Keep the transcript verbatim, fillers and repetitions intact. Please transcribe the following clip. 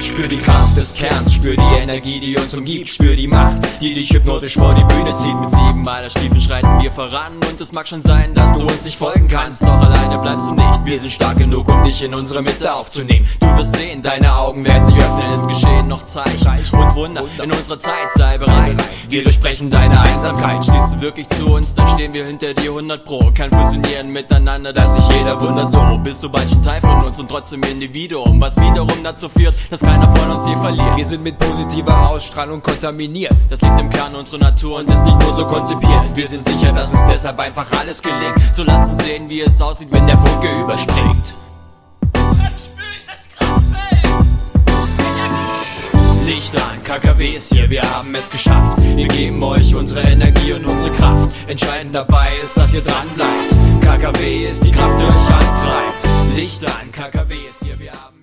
Spür die Kraft des Kerns, spür die Energie, die uns umgibt. Spür die Macht, die dich hypnotisch vor die Bühne zieht. Mit sieben meiner Stiefeln schreiten wir voran. Und es mag schon sein, dass du uns nicht folgen kannst, doch alleine bleibst du nicht. Wir sind stark genug, um dich in unsere Mitte aufzunehmen. Du wirst sehen, deine Augen werden sich öffnen. Es geschehen noch Zeichen und Wunder in unserer Zeit. Sei bereit, wir durchbrechen deine Einsamkeit. Stehst du wirklich zu uns, dann stehen wir hinter dir hundert pro. Kein Fusionieren miteinander, dass sich jeder wundert. So bist du bald schon Teil von uns und trotzdem Individuum, was wiederum dazu führt, dass keiner von uns je verliert. Wir sind mit positiver Ausstrahlung kontaminiert. Das liegt im Kern unserer Natur und ist nicht nur so konzipiert. Wir sind sicher, dass uns deshalb einfach alles gelingt. So lass uns sehen, wie es aussieht, wenn der Funke überspringt. Licht an, K K W ist hier, wir haben es geschafft. Wir geben euch unsere Energie und unsere Kraft. Entscheidend dabei ist, dass ihr dran bleibt. K K W ist die Kraft, die euch antreibt. Licht an, K K W ist hier, wir haben